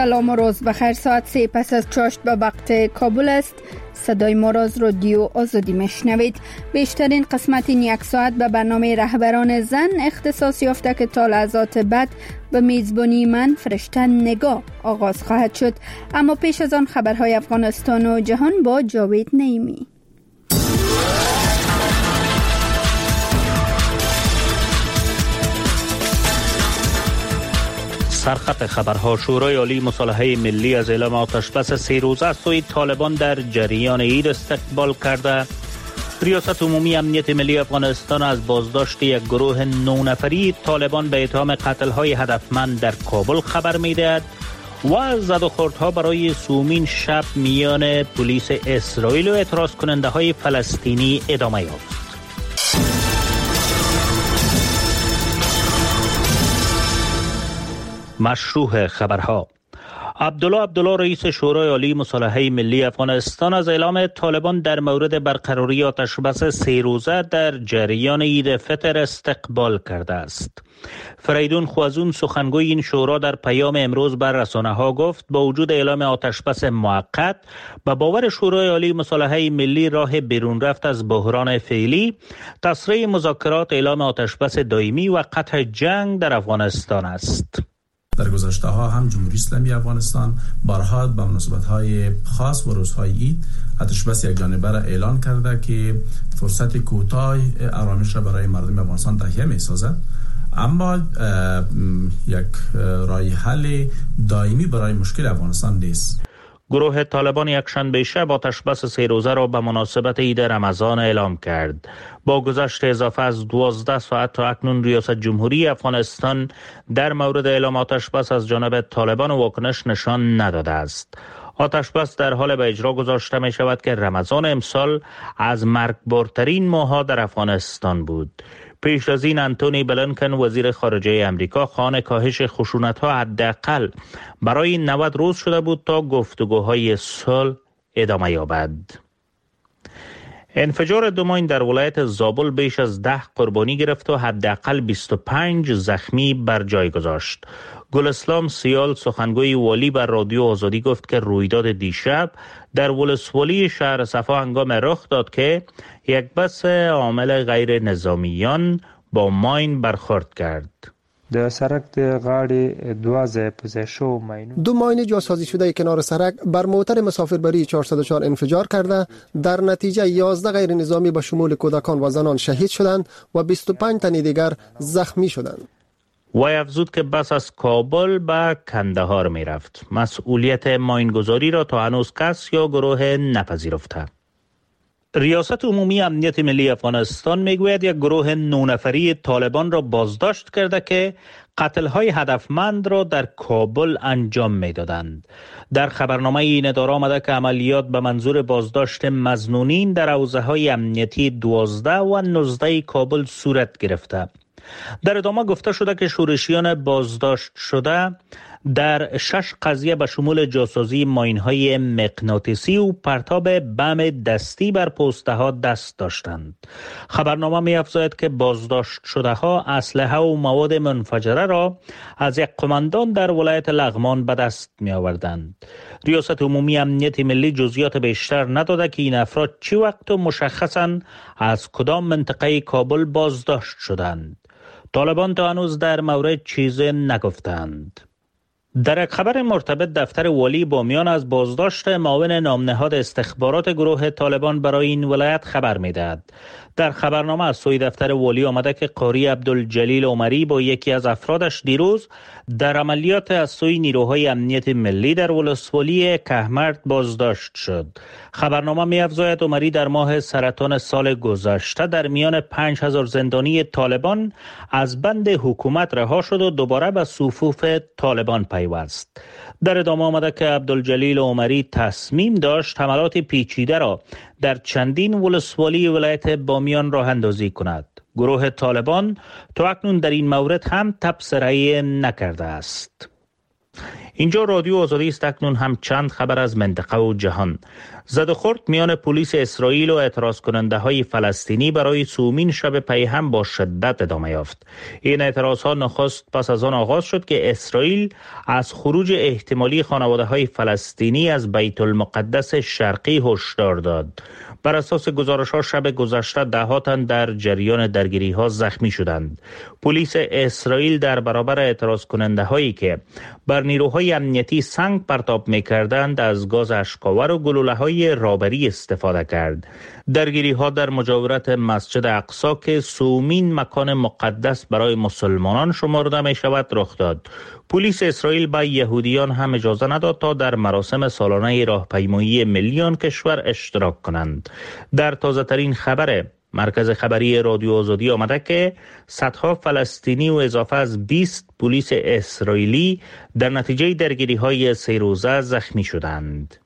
سلام و روز بخیر. ساعت 3 پس از چاشت به وقت کابل است. صدای ما را از رادیو آزادی میشنوید. بیشترین قسمت این یک ساعت به برنامه رهبران زن اختصاص یافته که تا لحظات بعد به میزبانی من فرشته نگاه آغاز خواهد شد. اما پیش از آن خبرهای افغانستان و جهان با جاوید نعیمی. سرخط خبرها: شورای عالی مصالحه ملی از اعلام آتشبس 3 روزه از سوی طالبان در جریان عید استقبال کرده. ریاست عمومی امنیت ملی افغانستان از بازداشت یک گروه 9 نفری طالبان به اتهام قتل‌های هدفمند در کابل خبر می‌دهد و زد و خوردها برای سومین شب میان پلیس اسرائیل و اعتراض کننده‌های فلسطینی ادامه یافت. مشروع خبرها: عبدالله رئیس شورای عالی مصالحه ملی افغانستان از اعلام طالبان در مورد برقراری آتشبس 3 روزه در جریان عید فطر استقبال کرده است. فریدون خوازون سخنگوی این شورا در پیام امروز بر رسانه‌ها گفت با وجود اعلام آتشبس موقت به باور شورای عالی مصالحه ملی راه بیرون رفت از بحران فعلی تسریع مذاکرات اعلام آتشبس دائمی و قطع جنگ در افغانستان است. در گذشته ها هم جمهوری اسلامی افغانستان بارها به مناسبت‌های خاص و روزهای عید آتشبس یک جانبه را اعلان کرده که فرصت کوتاه آرامش را برای مردم افغانستان تهیه می‌سازد، اما یک راه حل دائمی برای مشکل افغانستان نیست. گروه طالبان یکشنبه شب آتشبس 3 روزه را به مناسبت عید رمضان اعلام کرد. با گذشت اضافه از 12 ساعت تا اکنون ریاست جمهوری افغانستان در مورد اعلام آتشبس از جانب طالبان واکنش نشان نداده است. آتشبس در حال به اجرا گذاشته می شود که رمضان امسال از مرگبارترین ماه‌ها در افغانستان بود. پیش از این انتونی بلینکن وزیر خارجه امریکا خواهان کاهش خشونت‌ها حداقل برای 90 روز شده بود تا گفتگوهای صلح ادامه یابد. انفجار 2 ماین در ولایت زابل بیش از 10 قربانی گرفت و حداقل 25 زخمی بر جای گذاشت. گلاسلام سیال سخنگوی والی بر رادیو آزادی گفت که رویداد دیشب در ولسوالی شهر صفا هنگام رخ داد که یک بس عامل غیر نظامیان با ماین برخورد کرد. د سرک د غاړې 2 ځای په ځای شو ماینونه 2 ماین جاسازی شده کنار سرک بر موتر مسافربری 404 انفجار کرده. در نتیجه 11 غیر نظامی به شمول کودکان و زنان شهید شدند و 25 تن دیگر زخمی شدند. وی افزود که بس از کابل به کندهار می رفت. مسئولیت ماینگذاری را تا هنوز کس یا گروه نپذیرفته. ریاست عمومی امنیت ملی افغانستان میگوید یک گروه 9 نفری طالبان را بازداشت کرده که قتل‌های هدفمند را در کابل انجام میدادند. در خبرنامه این اداره آمده که عملیات به منظور بازداشت مظنونین در حوزه‌های امنیتی 12 و 19 کابل صورت گرفته. در ادامه گفته شده که شورشیان بازداشت شده در 6 قضیه به شمول جاسازی ماین‌های مغناطیسی و پرتاب بم دستی بر پوسته ها دست داشتند. خبرنامه می‌افزاید که بازداشت شده ها اسلحه و مواد منفجره را از یک قماندان در ولایت لغمان به دست می‌آوردند. ریاست عمومی امنیت ملی جزئیات بیشتر نداده که این افراد چه وقت و مشخصاً از کدام منطقه کابل بازداشت شدند. طالبان تا هنوز در مورد چیزی نگفتند. در یک خبر مرتبط دفتر والی بامیان از بازداشت معاون نامنهاد استخبارات گروه طالبان برای این ولایت خبر می‌دهد. در خبرنامه از سوی دفتر والی آمده که قاری عبدالجلیل عمری با یکی از افرادش دیروز در عملیات از سوی نیروهای امنیت ملی در ولسوالی کهمرد بازداشت شد. خبرنامه می‌افزاید عمری در ماه سرطان سال گذشته در میان 5000 زندانی طالبان از بند حکومت رها شد و دوباره به صفوف طالبان پیوست. در ادامه آمده که عبدالجلیل عمری تصمیم داشت حملات پیچیده را در چندین ولسوالی ولایت بامیان راه اندازی کند. گروه طالبان تا اکنون در این مورد هم تبصره نکرده است. اینجا رادیو آزادی است. اکنون هم چند خبر از منطقه و جهان. زد و خورد میان پلیس اسرائیل و اعتراض کننده های فلسطینی برای سومین شب پیهم با شدت ادامه یافت. این اعتراض ها نخست پس از آن آغاز شد که اسرائیل از خروج احتمالی خانواده های فلسطینی از بیت المقدس شرقی هشدار داد. بر اساس گزارش ها شب گذشته ده‌ها تن در جریان درگیری ها زخمی شدند. پلیس اسرائیل در برابر اعتراض کننده هایی که بر نیروهای امنیتی سنگ پرتاب می‌کردند از گاز اشک‌آور و گلوله‌های رابری استفاده کرد. درگیری ها در مجاورت مسجد اقصی که سومین مکان مقدس برای مسلمانان شمرده می شود رخ داد. پلیس اسرائیل به یهودیان هم اجازه نداد تا در مراسم سالانه راهپیمایی ملی آن کشور اشتراک کنند. در تازه ترین خبر مرکز خبری رادیو آزادی آمده که صدها فلسطینی و اضافه از 20 پلیس اسرائیلی در نتیجه درگیری های 3 روزه زخمی شدند.